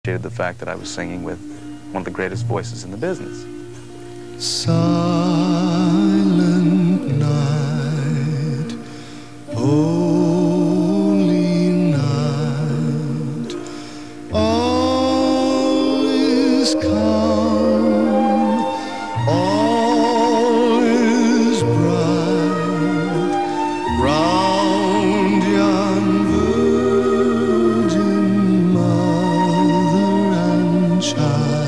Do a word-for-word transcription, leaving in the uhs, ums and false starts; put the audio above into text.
appreciated the fact that I was singing with one of the greatest voices in the business. Silent night, holy night, all is calm, all is bright, round yon virgin mother and child.